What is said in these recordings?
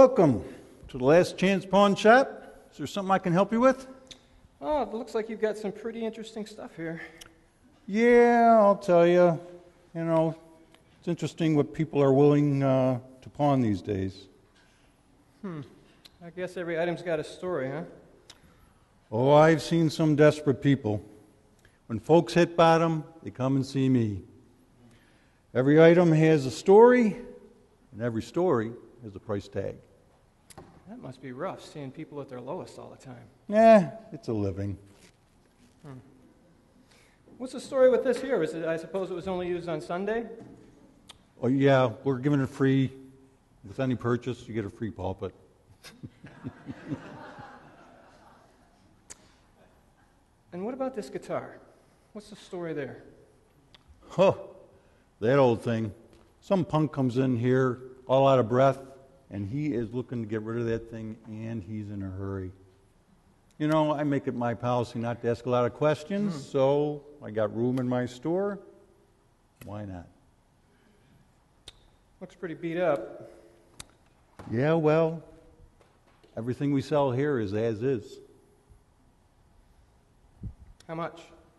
welcome to the Last Chance Pawn Shop. Is there something I can help you with? Oh, it looks like you've got some pretty interesting stuff here. Yeah, I'll tell you. You know, it's interesting what people are willing to pawn these days. I guess every item's got a story, huh? Oh, I've seen some desperate people. When folks hit bottom, they come and see me. Every item has a story, and every story has a price tag. That must be rough, seeing people at their lowest all the time. It's a living. What's the story with this here? I suppose it was only used on Sunday? Oh, yeah, we're giving it free. With any purchase, you get a free pulpit. And what about this guitar? What's the story there? That old thing. Some punk comes in here all out of breath, and he is looking to get rid of that thing, and he's in a hurry. You know, I make it my policy not to ask a lot of questions, so I got room in my store. Why not? Looks pretty beat up. Yeah, well, everything we sell here is as is. How much?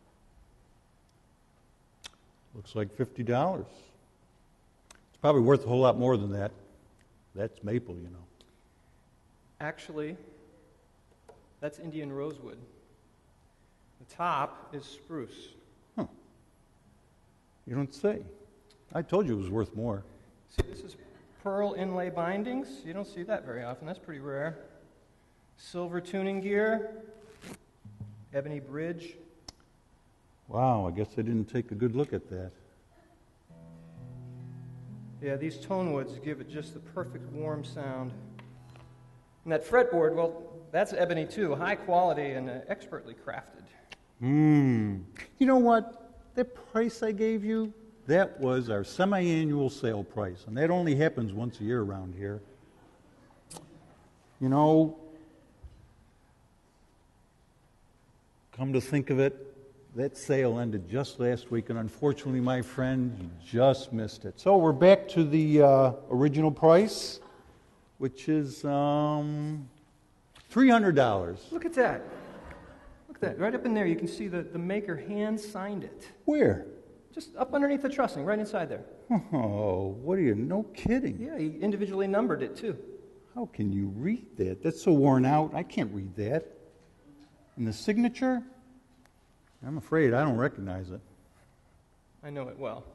Looks like $50. It's probably worth a whole lot more than that. That's maple, you know. Actually, that's Indian rosewood. The top is spruce. You don't say. I told you it was worth more. See, this is pearl inlay bindings. You don't see that very often. That's pretty rare. Silver tuning gear. Ebony bridge. Wow, I guess I didn't take a good look at that. Yeah, these tone woods give it just the perfect warm sound. And that fretboard, well, that's ebony too, high quality and expertly crafted. You know what? That price I gave you, that was our semi-annual sale price, and that only happens once a year around here. You know, come to think of it, that sale ended just last week, and unfortunately, my friend, you just missed it. So we're back to the original price, which is $300. Look at that. Look at that. Right up in there, you can see the maker hand-signed it. Where? Just up underneath the trussing, right inside there. Oh, what are you? No kidding. Yeah, he individually numbered it too. How can you read that? That's so worn out. I can't read that. And the signature? I'm afraid I don't recognize it. I know it well.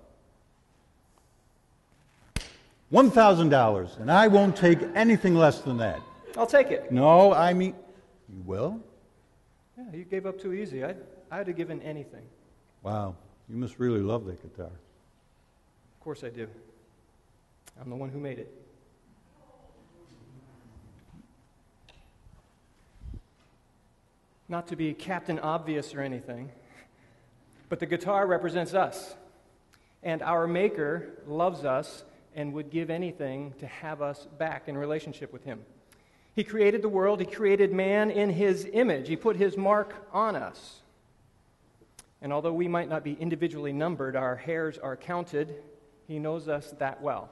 $1,000, and I won't take anything less than that. I'll take it. No, I mean, you will? Yeah, you gave up too easy. I'd have given anything. Wow, you must really love that guitar. Of course I do. I'm the one who made it. Not to be Captain Obvious or anything, but the guitar represents us. And our maker loves us and would give anything to have us back in relationship with him. He created the world. He created man in his image. He put his mark on us. And although we might not be individually numbered, our hairs are counted. He knows us that well.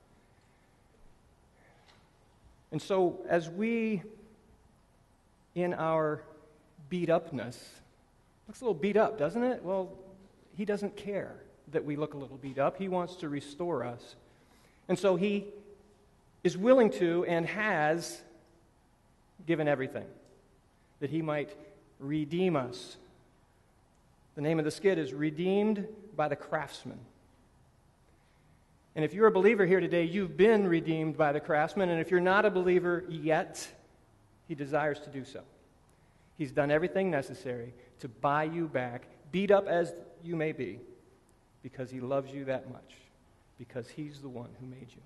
And so as we, in our beat-upness, looks a little beat up, doesn't it? Well, he doesn't care that we look a little beat up. He wants to restore us. And so he is willing to and has given everything that he might redeem us. The name of the skit is Redeemed by the Craftsman. And if you're a believer here today, you've been redeemed by the Craftsman. And if you're not a believer yet, he desires to do so. He's done everything necessary to buy you back, beat up as you may be, because he loves you that much, because he's the one who made you.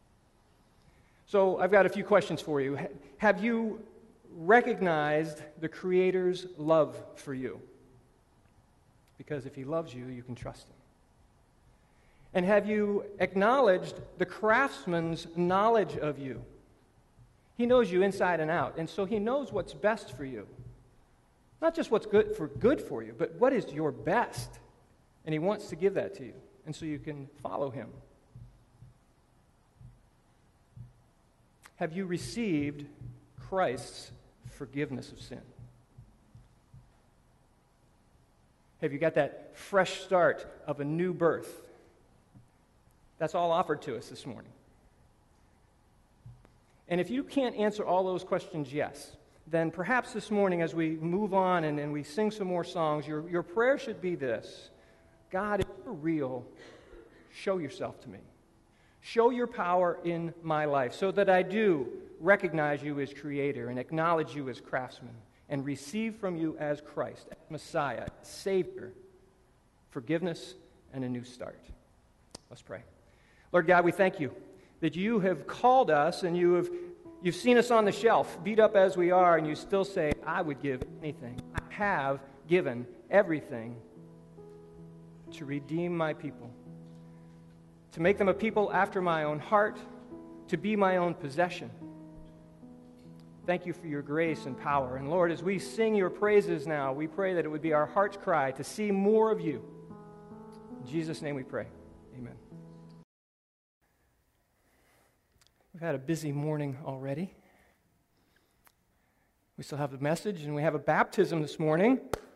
So I've got a few questions for you. Have you recognized the Creator's love for you? Because if he loves you, you can trust him. And have you acknowledged the craftsman's knowledge of you? He knows you inside and out, and so he knows what's best for you. Not just what's good for you, but what is your best. And he wants to give that to you, and so you can follow him. have you received Christ's forgiveness of sin? Have you got that fresh start of a new birth? That's all offered to us this morning. And if you can't answer all those questions yes, then perhaps this morning as we move on and we sing some more songs, your prayer should be this: God, if you're real, show yourself to me. Show your power in my life so that I do recognize you as Creator and acknowledge you as craftsman and receive from you as Christ, as Messiah, Savior, forgiveness, and a new start. Let's pray. Lord God, we thank you that you have called us and you've seen us on the shelf, beat up as we are, and you still say, I would give anything. I have given everything to redeem my people, to make them a people after my own heart, to be my own possession. Thank you for your grace and power. And Lord, as we sing your praises now, we pray that it would be our heart's cry to see more of you. In Jesus' name we pray. Amen. We've had a busy morning already. We still have the message, and we have a baptism this morning.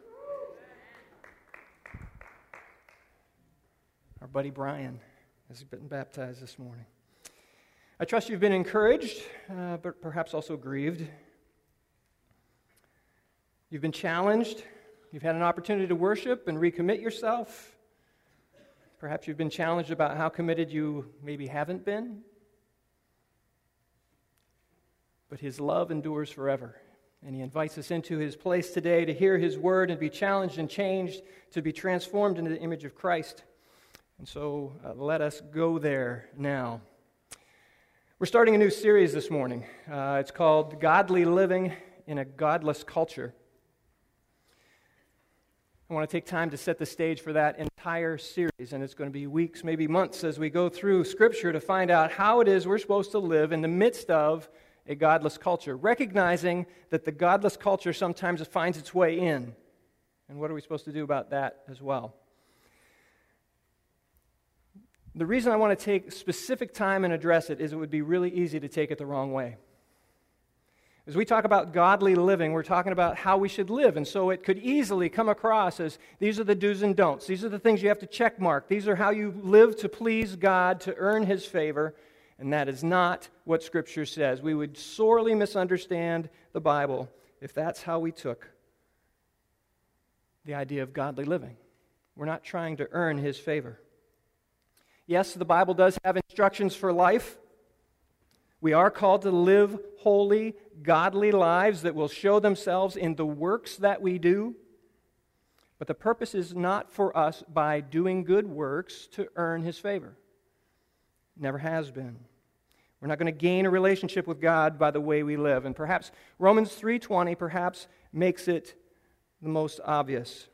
Our buddy Brian has been baptized this morning. I trust you've been encouraged, but perhaps also grieved. You've been challenged. You've had an opportunity to worship and recommit yourself. Perhaps you've been challenged about how committed you maybe haven't been. But his love endures forever. And he invites us into his place today to hear his word and be challenged and changed, to be transformed into the image of Christ. And so let us go there now. We're starting a new series this morning. It's called Godly Living in a Godless Culture. I want to take time to set the stage for that entire series, and it's going to be weeks, maybe months, as we go through Scripture to find out how it is we're supposed to live in the midst of a godless culture, recognizing that the godless culture sometimes finds its way in. And what are we supposed to do about that as well? The reason I want to take specific time and address it is it would be really easy to take it the wrong way. As we talk about godly living, we're talking about how we should live, and so it could easily come across as these are the do's and don'ts. These are the things you have to check mark. These are how you live to please God, to earn His favor, and that is not what Scripture says. We would sorely misunderstand the Bible if that's how we took the idea of godly living. We're not trying to earn His favor. Yes, the Bible does have instructions for life. We are called to live holy, godly lives that will show themselves in the works that we do. But the purpose is not for us by doing good works to earn His favor. Never has been. We're not going to gain a relationship with God by the way we live. And perhaps Romans 3:20 perhaps makes it the most obvious.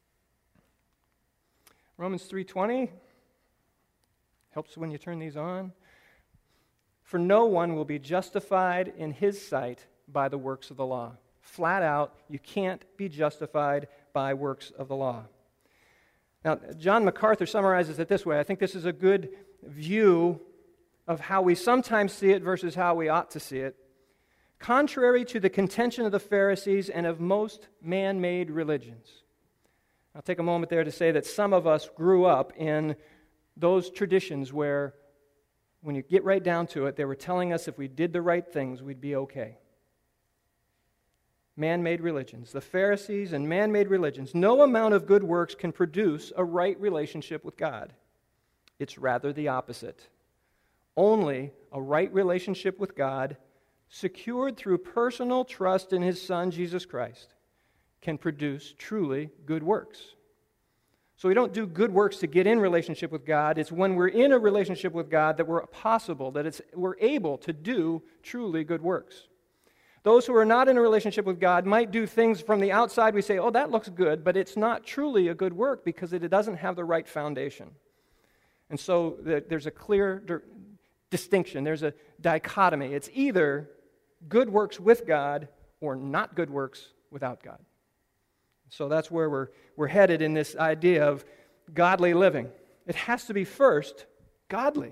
Romans 3:20 helps when you turn these on. For no one will be justified in his sight by the works of the law. Flat out, you can't be justified by works of the law. Now, John MacArthur summarizes it this way. I think this is a good view of how we sometimes see it versus how we ought to see it. Contrary to the contention of the Pharisees and of most man-made religions. I'll take a moment there to say that some of us grew up in those traditions where, when you get right down to it, they were telling us if we did the right things, we'd be okay. Man-made religions, the Pharisees and man-made religions, no amount of good works can produce a right relationship with God. It's rather the opposite. Only a right relationship with God, secured through personal trust in His Son, Jesus Christ, can produce truly good works. So we don't do good works to get in relationship with God. It's when we're in a relationship with God that we're able to do truly good works. Those who are not in a relationship with God might do things from the outside. We say, oh, that looks good, but it's not truly a good work because it doesn't have the right foundation. And so there's a clear distinction. There's a dichotomy. It's either good works with God or not good works without God. So that's where we're headed in this idea of godly living. It has to be first godly. It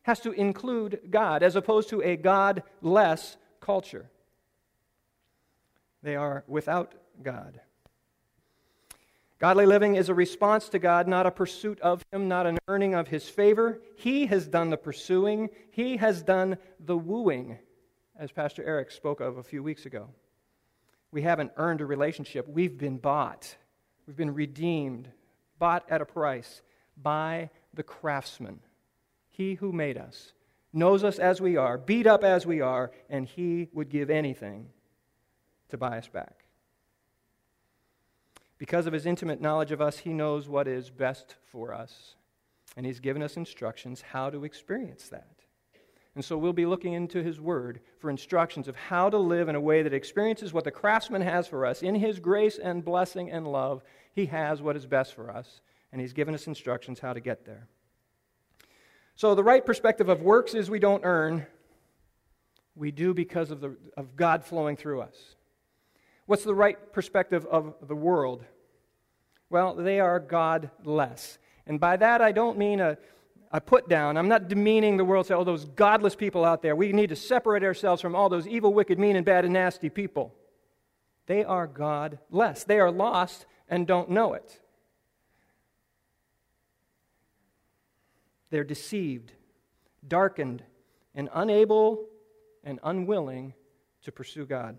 has to include God, as opposed to a God-less culture. They are without God. Godly living is a response to God, not a pursuit of Him, not an earning of His favor. He has done the pursuing. He has done the wooing, as Pastor Eric spoke of a few weeks ago. We haven't earned a relationship. We've been bought. We've been redeemed, bought at a price by the craftsman. He who made us knows us as we are, beat up as we are, and He would give anything to buy us back. Because of His intimate knowledge of us, He knows what is best for us. And He's given us instructions how to experience that. And so we'll be looking into His Word for instructions of how to live in a way that experiences what the craftsman has for us. In His grace and blessing and love, He has what is best for us. And He's given us instructions how to get there. So the right perspective of works is we don't earn. We do because of God flowing through us. What's the right perspective of the world? Well, they are godless. And by that, I don't mean a put down. I'm not demeaning the world, say, oh, those godless people out there. We need to separate ourselves from all those evil, wicked, mean, and bad, and nasty people. They are godless. They are lost and don't know it. They're deceived, darkened, and unable and unwilling to pursue God.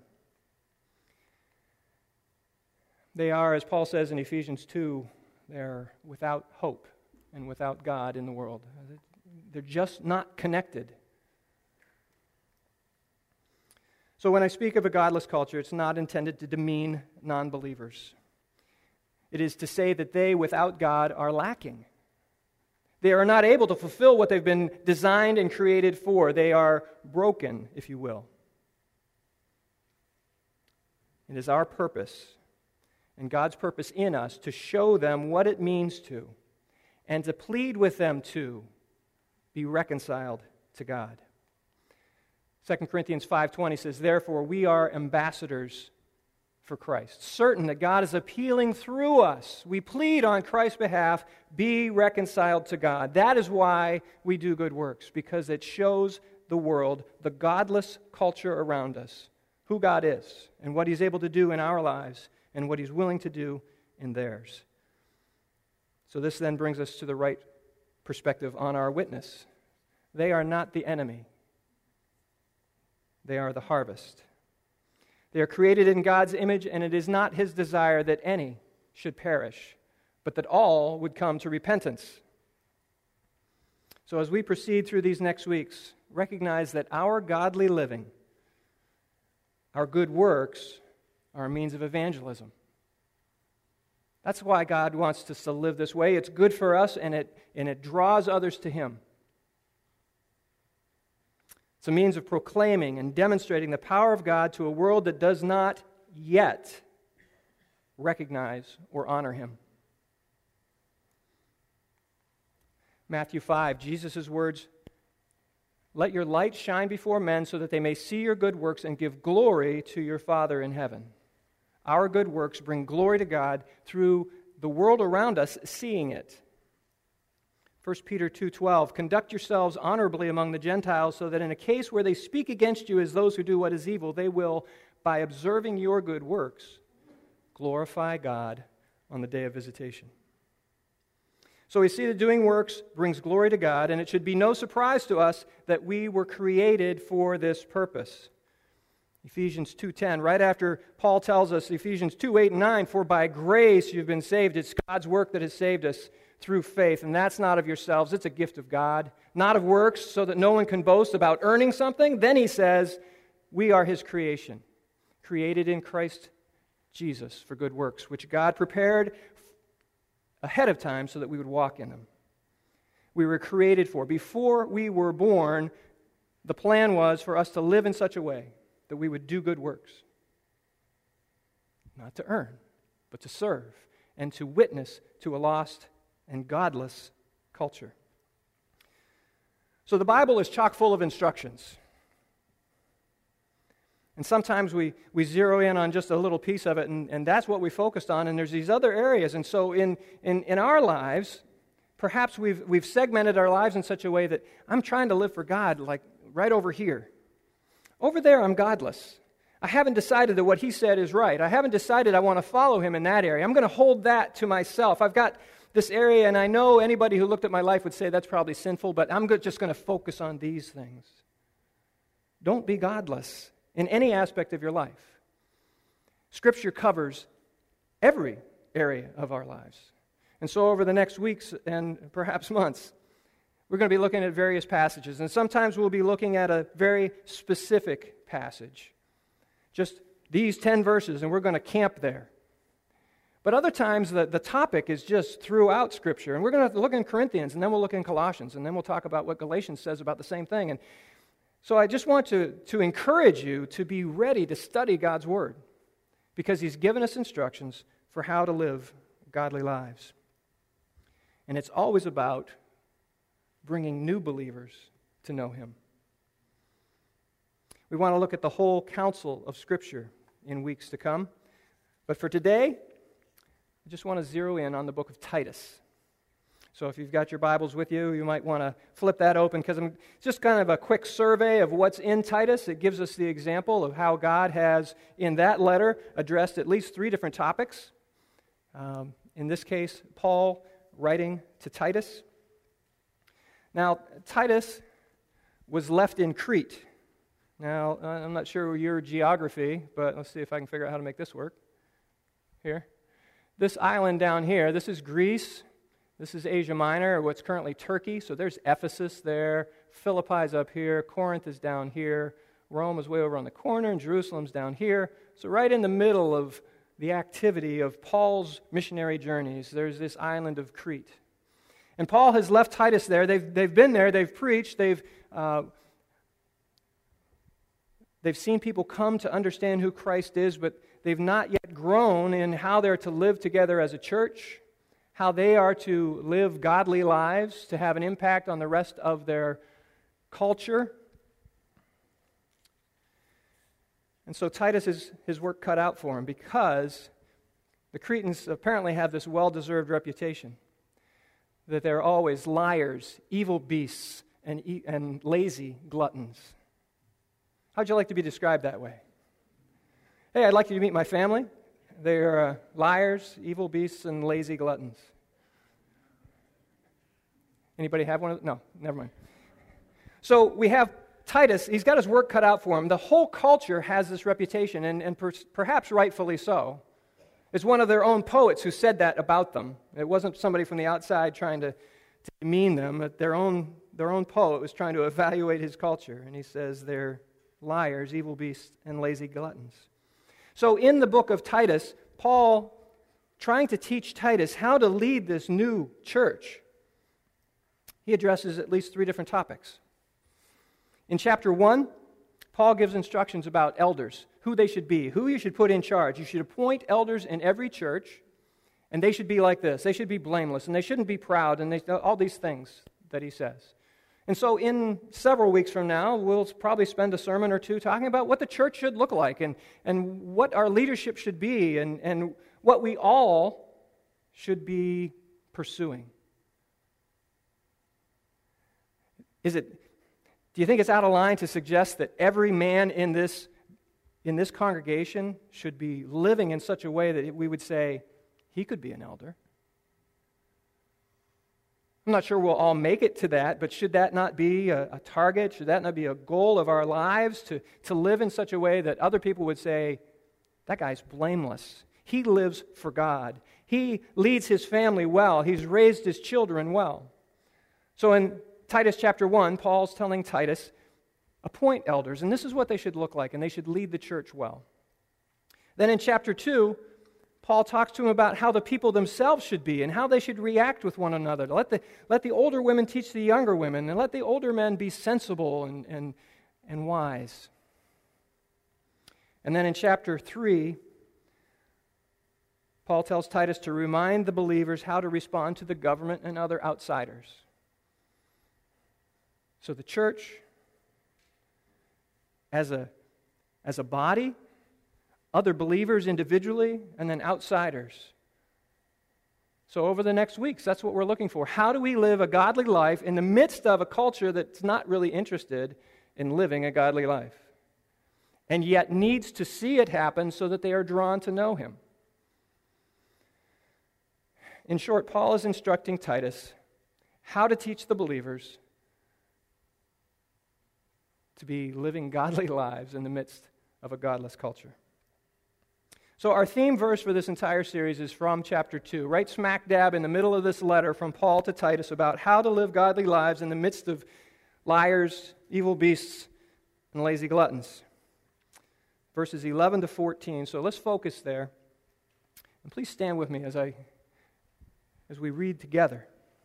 They are, as Paul says in Ephesians 2, they're without hope and without God in the world. They're just not connected. So when I speak of a godless culture, it's not intended to demean non-believers. It is to say that they, without God, are lacking. They are not able to fulfill what they've been designed and created for. They are broken, if you will. It is our purpose and God's purpose in us to show them what it means to, and to plead with them to be reconciled to God. 2 Corinthians 5:20 says, therefore we are ambassadors for Christ, certain that God is appealing through us. We plead on Christ's behalf, be reconciled to God. That is why we do good works, because it shows the world, the godless culture around us, who God is and what He's able to do in our lives and what He's willing to do in theirs. So this then brings us to the right perspective on our witness. They are not the enemy. They are the harvest. They are created in God's image, and it is not His desire that any should perish, but that all would come to repentance. So as we proceed through these next weeks, recognize that our godly living, our good works, are a means of evangelism. That's why God wants us to live this way. It's good for us, and it draws others to Him. It's a means of proclaiming and demonstrating the power of God to a world that does not yet recognize or honor Him. Matthew 5, Jesus' words, let your light shine before men so that they may see your good works and give glory to your Father in heaven. Our good works bring glory to God through the world around us seeing it. 1 Peter 2:12, conduct yourselves honorably among the Gentiles so that in a case where they speak against you as those who do what is evil, they will, by observing your good works, glorify God on the day of visitation. So we see that doing works brings glory to God, and it should be no surprise to us that we were created for this purpose. Ephesians 2:10, right after Paul tells us, Ephesians 2:8 and 9, for by grace you've been saved. It's God's work that has saved us through faith, and that's not of yourselves. It's a gift of God, not of works, so that no one can boast about earning something. Then he says, we are His creation, created in Christ Jesus for good works, which God prepared ahead of time so that we would walk in them. We were created for. Before we were born, the plan was for us to live in such a way that we would do good works. Not to earn, but to serve and to witness to a lost and godless culture. So the Bible is chock full of instructions. And sometimes we zero in on just a little piece of it, and that's what we focused on, and there's these other areas. And so in our lives, perhaps we've segmented our lives in such a way that I'm trying to live for God, like right over here. Over there, I'm godless. I haven't decided that what he said is right. I haven't decided I want to follow him in that area. I'm going to hold that to myself. I've got this area, and I know anybody who looked at my life would say that's probably sinful, but I'm just going to focus on these things. Don't be godless in any aspect of your life. Scripture covers every area of our lives. And so over the next weeks and perhaps months, we're going to be looking at various passages. And sometimes we'll be looking at a very specific passage. Just these 10 verses, and we're going to camp there. But other times, the topic is just throughout Scripture. And we're going to look in Corinthians, and then we'll look in Colossians, and then we'll talk about what Galatians says about the same thing. And so I just want to encourage you to be ready to study God's Word, because He's given us instructions for how to live godly lives. And it's always about bringing new believers to know Him. We want to look at the whole counsel of Scripture in weeks to come. But for today, I just want to zero in on the book of Titus. So if you've got your Bibles with you, you might want to flip that open, because I'm just kind of a quick survey of what's in Titus. It gives us the example of how God has, in that letter, addressed at least 3 different topics. In this case, Paul writing to Titus. Now, Titus was left in Crete. Now, I'm not sure your geography, but let's see if I can figure out how to make this work. Here. This island down here, this is Greece. This is Asia Minor, or what's currently Turkey. So there's Ephesus there. Philippi's up here. Corinth is down here. Rome is way over on the corner, and Jerusalem's down here. So right in the middle of the activity of Paul's missionary journeys, there's this island of Crete. And Paul has left Titus there. They've been there. They've preached. They've seen people come to understand who Christ is, but they've not yet grown in how they're to live together as a church, how they are to live godly lives, to have an impact on the rest of their culture. And so Titus has his work cut out for him, because the Cretans apparently have this well-deserved reputation that they're always liars, evil beasts, and lazy gluttons. How'd you like to be described that way? Hey, I'd like you to meet my family. They're liars, evil beasts, and lazy gluttons. Anybody have one of them? No, never mind. So we have Titus. He's got his work cut out for him. The whole culture has this reputation, and perhaps rightfully so. It's one of their own poets who said that about them. It wasn't somebody from the outside trying to demean them. But their own poet was trying to evaluate his culture, and he says they're liars, evil beasts, and lazy gluttons. So in the book of Titus, Paul, trying to teach Titus how to lead this new church, he addresses at least 3 different topics. In chapter 1, Paul gives instructions about elders, who they should be, who you should put in charge. You should appoint elders in every church, and they should be like this. They should be blameless, and they shouldn't be proud, and all these things that he says. And so in several weeks from now, we'll probably spend a sermon or 2 talking about what the church should look like, and what our leadership should be, and what we all should be pursuing. Do you think it's out of line to suggest that every man in this congregation should be living in such a way that we would say, he could be an elder? I'm not sure we'll all make it to that, but should that not be a target? Should that not be a goal of our lives, to live in such a way that other people would say, that guy's blameless. He lives for God. He leads his family well. He's raised his children well. So in Titus chapter 1, Paul's telling Titus, appoint elders, and this is what they should look like, and they should lead the church well. Then in chapter 2, Paul talks to him about how the people themselves should be and how they should react with one another. Let the older women teach the younger women, and let the older men be sensible and wise. And then in chapter 3, Paul tells Titus to remind the believers how to respond to the government and other outsiders. So the church, as a body, other believers individually, and then outsiders, So over the next weeks, that's what we're looking for. How do we live a godly life in the midst of a culture that's not really interested in living a godly life, and yet needs to see it happen so that they are drawn to know him? In short, Paul is instructing Titus how to teach the believers to be living godly lives in the midst of a godless culture. So our theme verse for this entire series is from chapter 2, right smack dab in the middle of this letter from Paul to Titus about how to live godly lives in the midst of liars, evil beasts, and lazy gluttons. Verses 11 to 14. So let's focus there. And please stand with me as we read together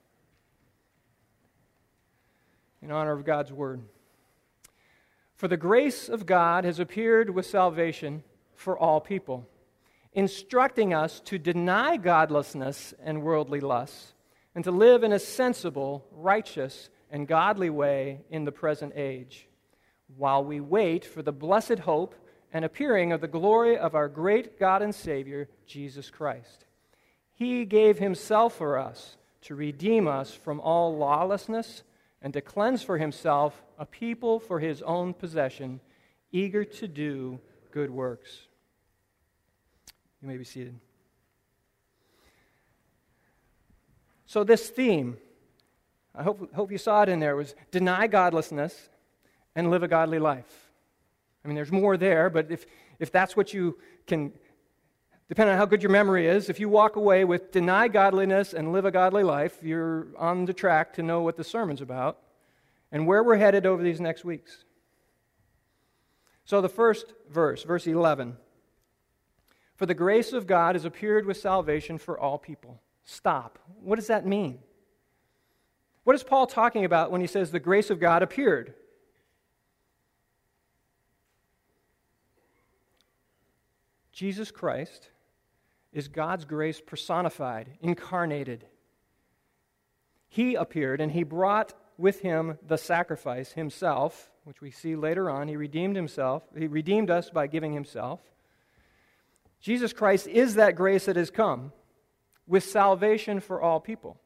in honor of God's word. For the grace of God has appeared with salvation for all people, instructing us to deny godlessness and worldly lusts, and to live in a sensible, righteous, and godly way in the present age, while we wait for the blessed hope and appearing of the glory of our great God and Savior, Jesus Christ. He gave himself for us to redeem us from all lawlessness and to cleanse for himself a people for his own possession, eager to do good works. You may be seated. So this theme, I hope you saw it in there, was deny godlessness and live a godly life. I mean, there's more there, but if that's what you can, depending on how good your memory is, if you walk away with deny godliness and live a godly life, you're on the track to know what the sermon's about and where we're headed over these next weeks. So the first verse, verse 11. For the grace of God has appeared with salvation for all people. Stop. What does that mean? What is Paul talking about when he says the grace of God appeared? Jesus Christ is God's grace personified, incarnated. He appeared and he brought with him the sacrifice himself, which we see later on. He redeemed himself. He redeemed us by giving himself. Jesus Christ is that grace that has come with salvation for all people.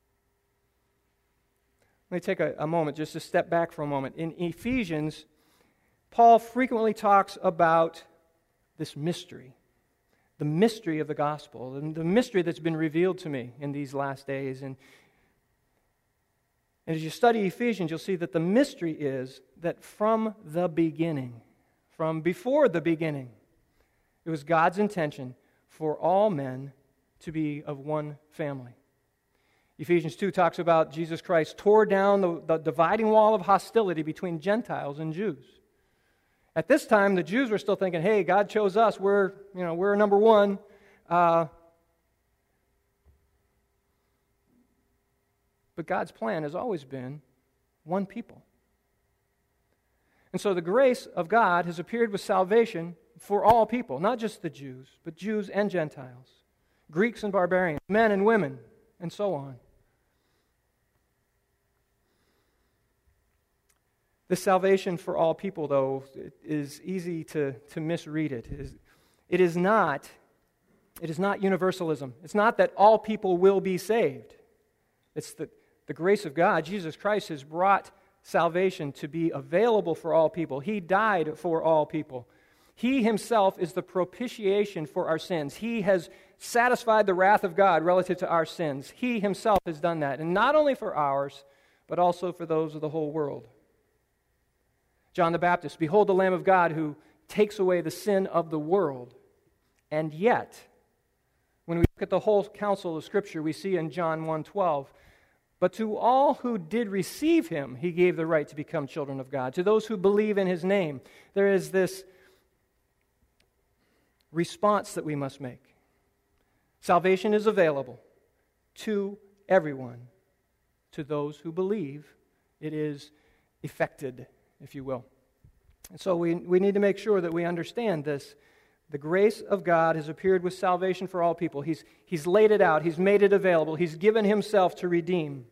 Let me take a moment just to step back for a moment. In Ephesians, Paul frequently talks about this mystery, the mystery of the gospel, and the mystery that's been revealed to me in these last days. And as you study Ephesians, you'll see that the mystery is that from the beginning, from before the beginning, it was God's intention for all men to be of one family. Ephesians 2 talks about Jesus Christ tore down the dividing wall of hostility between Gentiles and Jews. At this time, the Jews were still thinking, hey, God chose us, we're number one. But God's plan has always been one people. And so the grace of God has appeared with salvation for all people, not just the Jews, but Jews and Gentiles, Greeks and barbarians, men and women, and so on. The salvation for all people, though, it is easy to misread it. It is not universalism. It's not that all people will be saved. It's that the grace of God, Jesus Christ, has brought salvation to be available for all people. He died for all people. He himself is the propitiation for our sins. He has satisfied the wrath of God relative to our sins. He himself has done that. And not only for ours, but also for those of the whole world. John the Baptist, behold the Lamb of God who takes away the sin of the world. And yet, when we look at the whole counsel of Scripture, we see in John 1:12, but to all who did receive him, he gave the right to become children of God. To those who believe in his name, there is this response that we must make. Salvation is available to everyone. To those who believe, it is effected, if you will. And so we need to make sure that we understand this. The grace of God has appeared with salvation for all people. He's laid it out. He's made it available. He's given himself to redeem.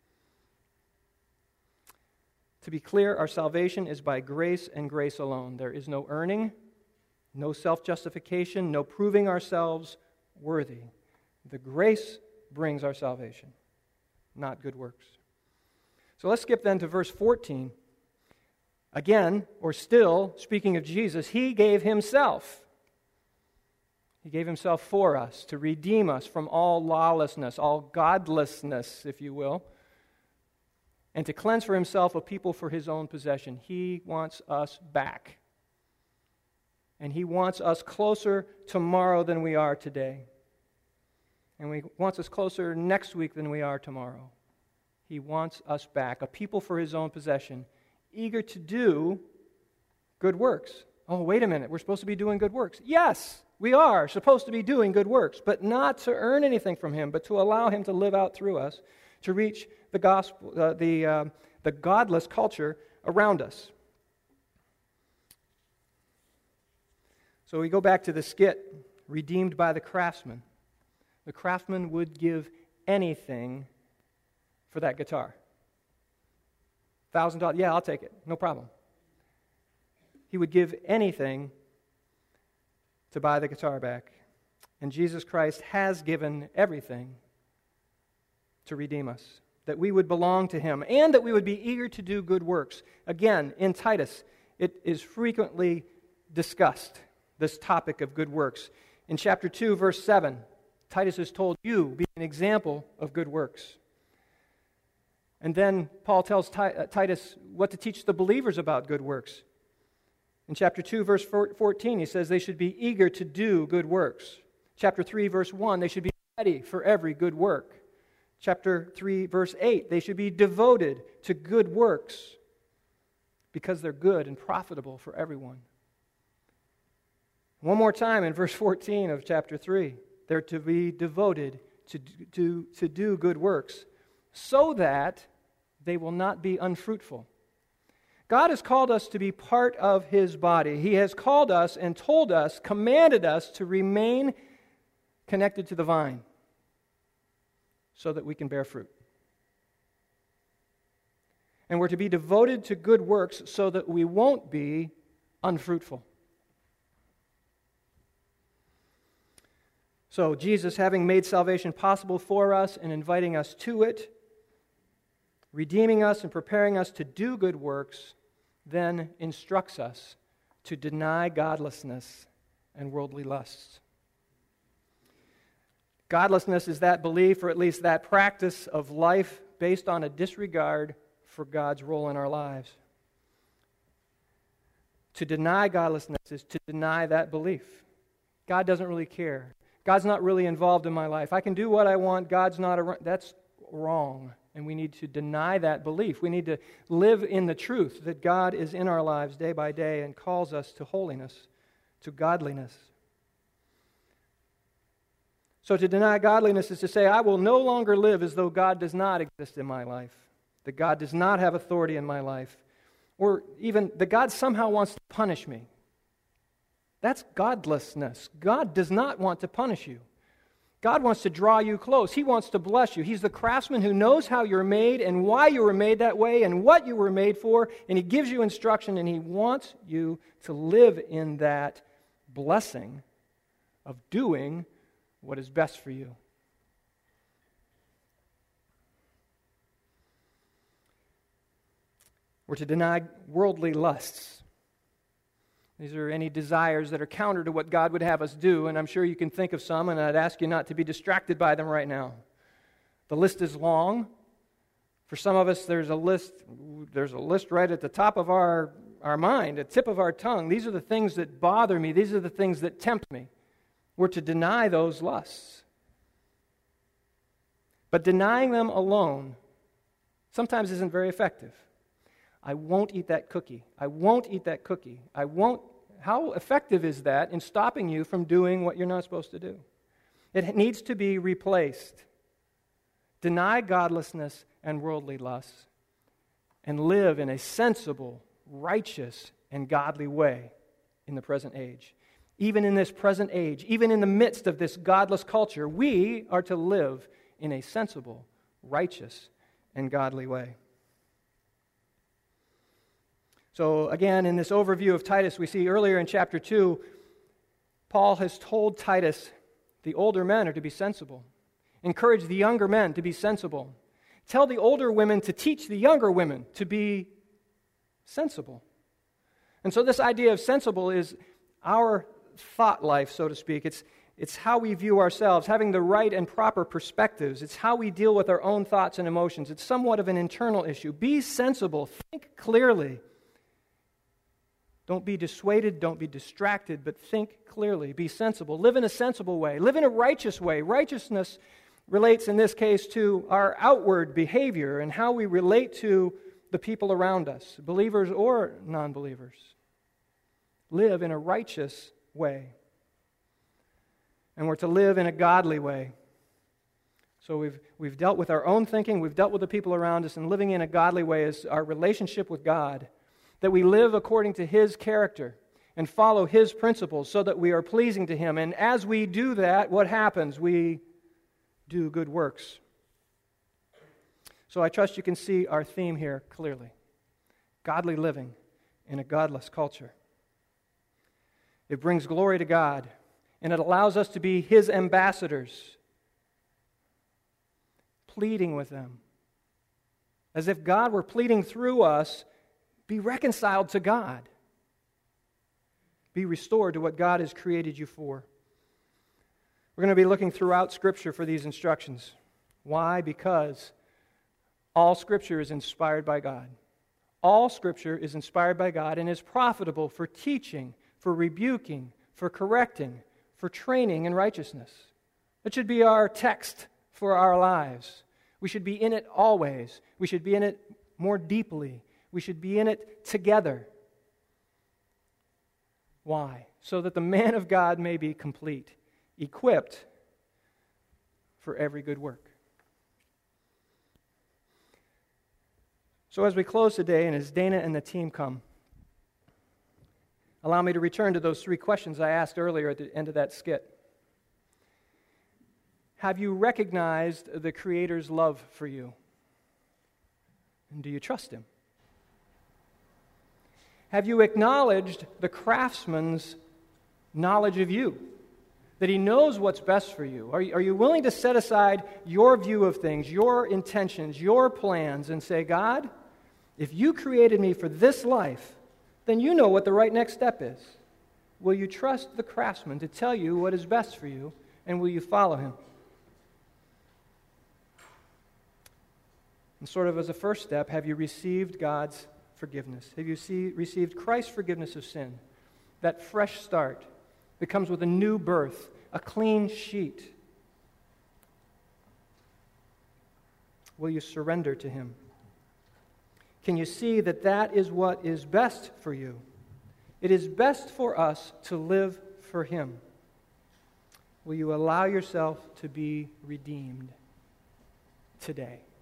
To be clear, our salvation is by grace and grace alone. There is no earning, no self-justification, no proving ourselves worthy. The grace brings our salvation, not good works. So let's skip then to verse 14. Again, or still, speaking of Jesus, He gave Himself. He gave Himself for us to redeem us from all lawlessness, all godlessness, if you will, and to cleanse for Himself a people for His own possession. He wants us back. And He wants us closer tomorrow than we are today. And He wants us closer next week than we are tomorrow. He wants us back, a people for His own possession, eager to do good works. Oh, wait a minute, we're supposed to be doing good works. Yes, we are supposed to be doing good works, but not to earn anything from Him, but to allow Him to live out through us, to reach the gospel, the godless culture around us. So we go back to the skit, redeemed by the craftsman. The craftsman would give anything for that guitar. $1,000, yeah, I'll take it, no problem. He would give anything to buy the guitar back. And Jesus Christ has given everything to redeem us, that we would belong to Him, and that we would be eager to do good works. Again, in Titus, it is frequently discussed, this topic of good works. In chapter 2, verse 7, Titus is told, you be an example of good works. And then Paul tells Titus what to teach the believers about good works. In chapter 2, verse 14, he says they should be eager to do good works. Chapter 3, verse 1, they should be ready for every good work. Chapter 3, verse 8, they should be devoted to good works because they're good and profitable for everyone. One more time in verse 14 of chapter 3, they're to be devoted to do good works so that they will not be unfruitful. God has called us to be part of His body. He has called us and told us, commanded us to remain connected to the vine so that we can bear fruit. And we're to be devoted to good works so that we won't be unfruitful. So Jesus, having made salvation possible for us and inviting us to it, redeeming us and preparing us to do good works, then instructs us to deny godlessness and worldly lusts. Godlessness is that belief, or at least that practice of life based on a disregard for God's role in our lives. To deny godlessness is to deny that belief. God doesn't really care. God's not really involved in my life. I can do what I want. God's not around. That's wrong. And we need to deny that belief. We need to live in the truth that God is in our lives day by day and calls us to holiness, to godliness. So to deny godliness is to say, I will no longer live as though God does not exist in my life, that God does not have authority in my life, or even that God somehow wants to punish me. That's godlessness. God does not want to punish you. God wants to draw you close. He wants to bless you. He's the craftsman who knows how you're made and why you were made that way and what you were made for, and He gives you instruction, and He wants you to live in that blessing of doing what is best for you. We're to deny worldly lusts. These are any desires that are counter to what God would have us do, and I'm sure you can think of some, and I'd ask you not to be distracted by them right now. The list is long. For some of us, there's a list right at the top of our mind, the tip of our tongue. These are the things that bother me. These are the things that tempt me. We're to deny those lusts. But denying them alone sometimes isn't very effective. I won't eat that cookie. I won't eat that cookie. I won't. How effective is that in stopping you from doing what you're not supposed to do? It needs to be replaced. Deny godlessness and worldly lusts and live in a sensible, righteous, and godly way in the present age. Even in this present age, even in the midst of this godless culture, we are to live in a sensible, righteous, and godly way. So again, in this overview of Titus, we see earlier in chapter 2, Paul has told Titus the older men are to be sensible. Encourage the younger men to be sensible. Tell the older women to teach the younger women to be sensible. And so this idea of sensible is our thought life, so to speak. It's how we view ourselves, having the right and proper perspectives. It's how we deal with our own thoughts and emotions. It's somewhat of an internal issue. Be sensible. Think clearly. Don't be dissuaded. Don't be distracted, but think clearly. Be sensible. Live in a sensible way. Live in a righteous way. Righteousness relates in this case to our outward behavior and how we relate to the people around us, believers or non-believers. Live in a righteous way. And we're to live in a godly way. So we've dealt with our own thinking, we've dealt with the people around us, and living in a godly way is our relationship with God, that we live according to His character and follow His principles so that we are pleasing to Him. And as we do that, what happens? We do good works. So I trust you can see our theme here clearly. Godly living in a godless culture. It brings glory to God, and it allows us to be His ambassadors, pleading with them. As if God were pleading through us, be reconciled to God. Be restored to what God has created you for. We're going to be looking throughout Scripture for these instructions. Why? Because all Scripture is inspired by God. All Scripture is inspired by God and is profitable for teaching, for rebuking, for correcting, for training in righteousness. That should be our text for our lives. We should be in it always. We should be in it more deeply. We should be in it together. Why? So that the man of God may be complete, equipped for every good work. So as we close today, and as Dana and the team come, allow me to return to those 3 questions I asked earlier at the end of that skit. Have you recognized the Creator's love for you? And do you trust Him? Have you acknowledged the craftsman's knowledge of you? That he knows what's best for you? Are you willing to set aside your view of things, your intentions, your plans, and say, God, if you created me for this life, then you know what the right next step is. Will you trust the craftsman to tell you what is best for you, and will you follow him? And sort of as a first step, have you received God's forgiveness? Have you received Christ's forgiveness of sin? That fresh start that comes with a new birth, a clean sheet. Will you surrender to Him? Can you see that that is what is best for you? It is best for us to live for Him. Will you allow yourself to be redeemed today?